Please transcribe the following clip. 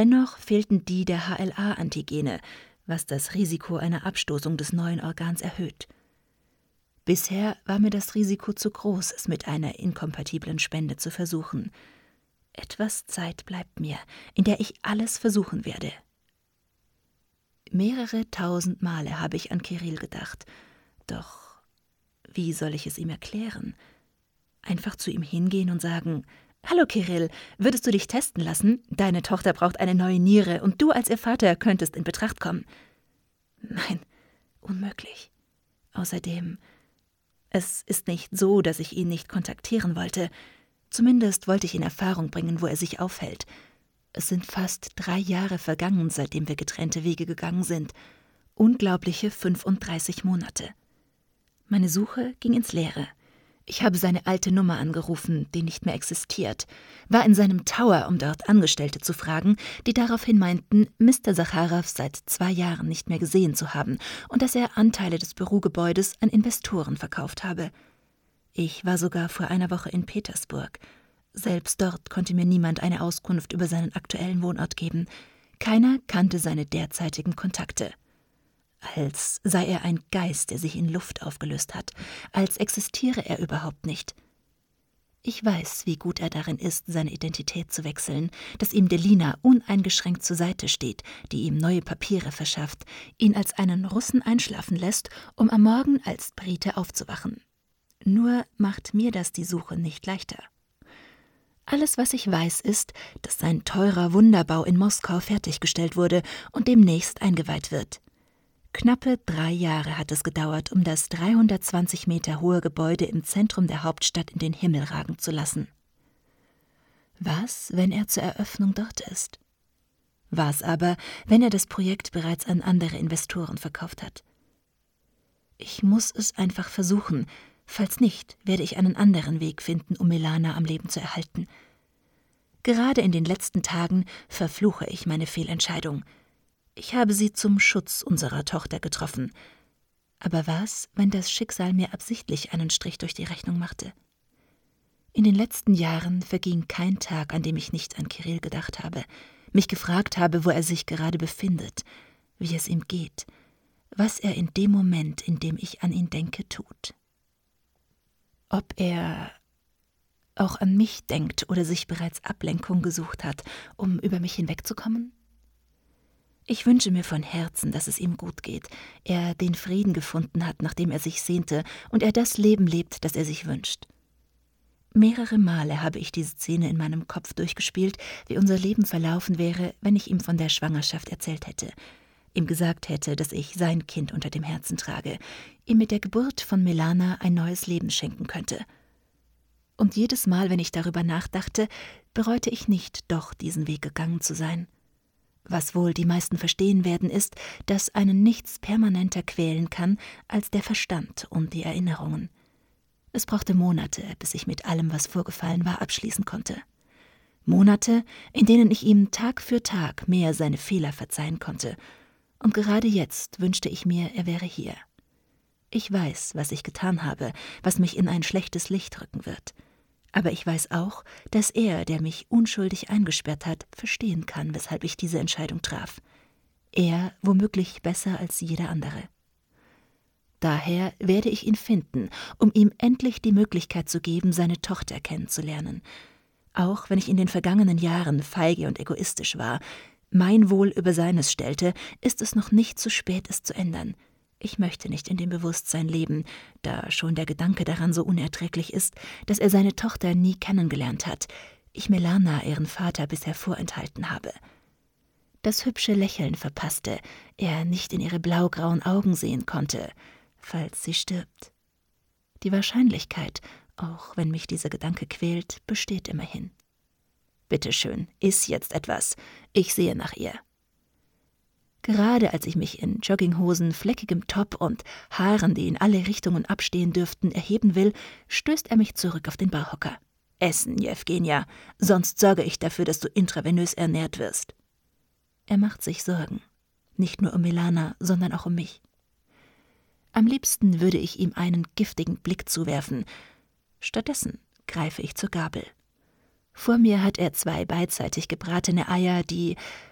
Dennoch fehlten die der HLA-Antigene, was das Risiko einer Abstoßung des neuen Organs erhöht. Bisher war mir das Risiko zu groß, es mit einer inkompatiblen Spende zu versuchen. Etwas Zeit bleibt mir, in der ich alles versuchen werde. Mehrere tausend Male habe ich an Kirill gedacht, doch wie soll ich es ihm erklären? Einfach zu ihm hingehen und sagen: »Hallo Kirill, würdest du dich testen lassen? Deine Tochter braucht eine neue Niere und du als ihr Vater könntest in Betracht kommen.« Nein, unmöglich. Außerdem, es ist nicht so, dass ich ihn nicht kontaktieren wollte. Zumindest wollte ich in Erfahrung bringen, wo er sich aufhält. Es sind fast 3 Jahre vergangen, seitdem wir getrennte Wege gegangen sind. Unglaubliche 35 Monate. Meine Suche ging ins Leere. Ich habe seine alte Nummer angerufen, die nicht mehr existiert, war in seinem Tower, um dort Angestellte zu fragen, die daraufhin meinten, Mr. Sacharow seit 2 Jahren nicht mehr gesehen zu haben und dass er Anteile des Bürogebäudes an Investoren verkauft habe. Ich war sogar vor einer Woche in Petersburg. Selbst dort konnte mir niemand eine Auskunft über seinen aktuellen Wohnort geben. Keiner kannte seine derzeitigen Kontakte. Als sei er ein Geist, der sich in Luft aufgelöst hat, als existiere er überhaupt nicht. Ich weiß, wie gut er darin ist, seine Identität zu wechseln, dass ihm Delina uneingeschränkt zur Seite steht, die ihm neue Papiere verschafft, ihn als einen Russen einschlafen lässt, um am Morgen als Brite aufzuwachen. Nur macht mir das die Suche nicht leichter. Alles, was ich weiß, ist, dass sein teurer Wunderbau in Moskau fertiggestellt wurde und demnächst eingeweiht wird. Knappe 3 Jahre hat es gedauert, um das 320 Meter hohe Gebäude im Zentrum der Hauptstadt in den Himmel ragen zu lassen. Was, wenn er zur Eröffnung dort ist? Was aber, wenn er das Projekt bereits an andere Investoren verkauft hat? Ich muss es einfach versuchen. Falls nicht, werde ich einen anderen Weg finden, um Milana am Leben zu erhalten. Gerade in den letzten Tagen verfluche ich meine Fehlentscheidung. Ich habe sie zum Schutz unserer Tochter getroffen. Aber was, wenn das Schicksal mir absichtlich einen Strich durch die Rechnung machte? In den letzten Jahren verging kein Tag, an dem ich nicht an Kirill gedacht habe, mich gefragt habe, wo er sich gerade befindet, wie es ihm geht, was er in dem Moment, in dem ich an ihn denke, tut. Ob er auch an mich denkt oder sich bereits Ablenkung gesucht hat, um über mich hinwegzukommen? Ich wünsche mir von Herzen, dass es ihm gut geht, er den Frieden gefunden hat, nach dem er sich sehnte, und er das Leben lebt, das er sich wünscht. Mehrere Male habe ich die Szene in meinem Kopf durchgespielt, wie unser Leben verlaufen wäre, wenn ich ihm von der Schwangerschaft erzählt hätte, ihm gesagt hätte, dass ich sein Kind unter dem Herzen trage, ihm mit der Geburt von Milana ein neues Leben schenken könnte. Und jedes Mal, wenn ich darüber nachdachte, bereute ich nicht, doch diesen Weg gegangen zu sein. Was wohl die meisten verstehen werden, ist, dass einen nichts permanenter quälen kann als der Verstand und die Erinnerungen. Es brauchte Monate, bis ich mit allem, was vorgefallen war, abschließen konnte. Monate, in denen ich ihm Tag für Tag mehr seine Fehler verzeihen konnte. Und gerade jetzt wünschte ich mir, er wäre hier. Ich weiß, was ich getan habe, was mich in ein schlechtes Licht rücken wird. Aber ich weiß auch, dass er, der mich unschuldig eingesperrt hat, verstehen kann, weshalb ich diese Entscheidung traf. Er womöglich besser als jeder andere. Daher werde ich ihn finden, um ihm endlich die Möglichkeit zu geben, seine Tochter kennenzulernen. Auch wenn ich in den vergangenen Jahren feige und egoistisch war, mein Wohl über seines stellte, ist es noch nicht zu spät, es zu ändern. Ich möchte nicht in dem Bewusstsein leben, da schon der Gedanke daran so unerträglich ist, dass er seine Tochter nie kennengelernt hat, ich Milana ihren Vater bisher vorenthalten habe. Das hübsche Lächeln verpasste, er nicht in ihre blaugrauen Augen sehen konnte, falls sie stirbt. Die Wahrscheinlichkeit, auch wenn mich dieser Gedanke quält, besteht immerhin. Bitte schön, iss jetzt etwas. Ich sehe nach ihr. Gerade als ich mich in Jogginghosen, fleckigem Top und Haaren, die in alle Richtungen abstehen dürften, erheben will, stößt er mich zurück auf den Barhocker. Essen, Jewgenia, sonst sorge ich dafür, dass du intravenös ernährt wirst. Er macht sich Sorgen. Nicht nur um Milana, sondern auch um mich. Am liebsten würde ich ihm einen giftigen Blick zuwerfen. Stattdessen greife ich zur Gabel. Vor mir hat er 2 beidseitig gebratene Eier, die,